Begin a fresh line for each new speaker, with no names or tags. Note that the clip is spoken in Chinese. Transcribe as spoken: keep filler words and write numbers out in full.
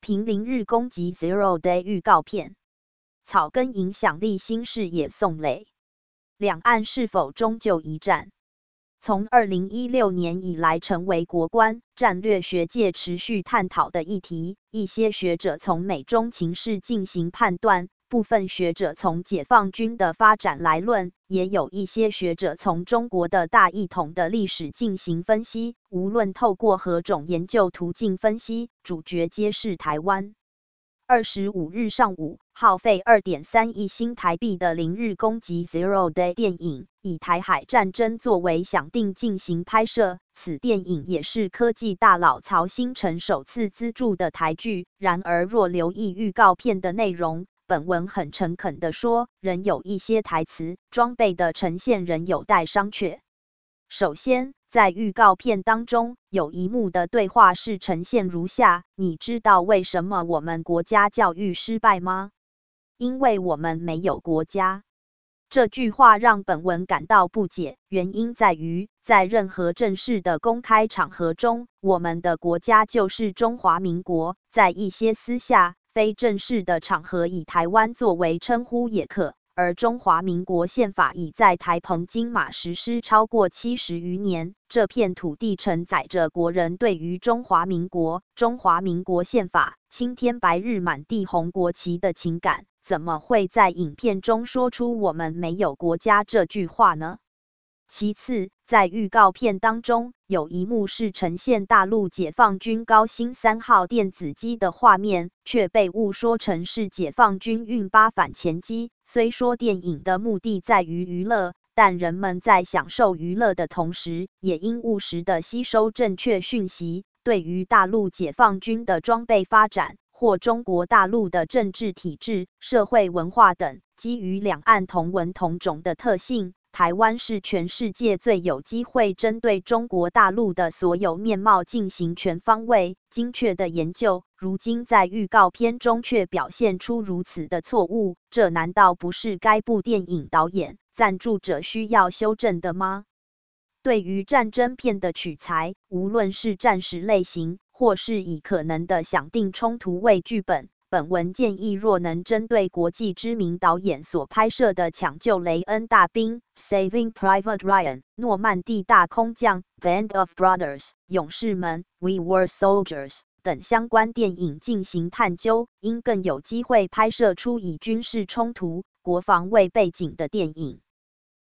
评零日攻击 Zero Day 预告片，草根影响力新视野宋磊，两岸是否终究一战？从二零一六年以来成为国关战略学界持续探讨的议题，一些学者从美中情势进行判断，部分学者从解放军的发展来论，也有一些学者从中国的大一统的历史进行分析。无论透过何种研究途径分析，主角皆是台湾。二十五日上午，耗费 二点三亿新台币的零日攻击 Zero Day 电影，以台海战争作为想定进行拍摄。此电影也是科技大佬曹兴诚首次资助的台剧。然而若留意预告片的内容，本文很诚恳地说，仍有一些台词、装备的呈现仍有待商榷。首先，在预告片当中，有一幕的对话是呈现如下：你知道为什么我们国家教育失败吗？因为我们没有国家。这句话让本文感到不解，原因在于，在任何正式的公开场合中，我们的国家就是中华民国，在一些私下、非正式的场合以台湾作为称呼也可。而中华民国宪法已在台澎金马实施超过七十余年，这片土地承载着国人对于中华民国、中华民国宪法、青天白日满地红国旗的情感，怎么会在影片中说出我们没有国家这句话呢？其次，在预告片当中，有一幕是呈现大陆解放军高新三号电子机的画面，却被误说成是解放军运八反潜机。虽说电影的目的在于娱乐，但人们在享受娱乐的同时，也应务实的吸收正确讯息。对于大陆解放军的装备发展，或中国大陆的政治体制、社会文化等，基于两岸同文同种的特性，台湾是全世界最有机会针对中国大陆的所有面貌进行全方位、精确的研究。如今在预告片中却表现出如此的错误，这难道不是该部电影导演、赞助者需要修正的吗？对于战争片的取材，无论是战时类型，或是以可能的想定冲突为剧本，本文建议若能针对国际知名导演所拍摄的《抢救雷恩大兵》（Saving Private Ryan）、诺曼底大空降 （Band of Brothers）、勇士们 （We Were Soldiers） 等相关电影进行探究，应更有机会拍摄出以军事冲突、国防为背景的电影。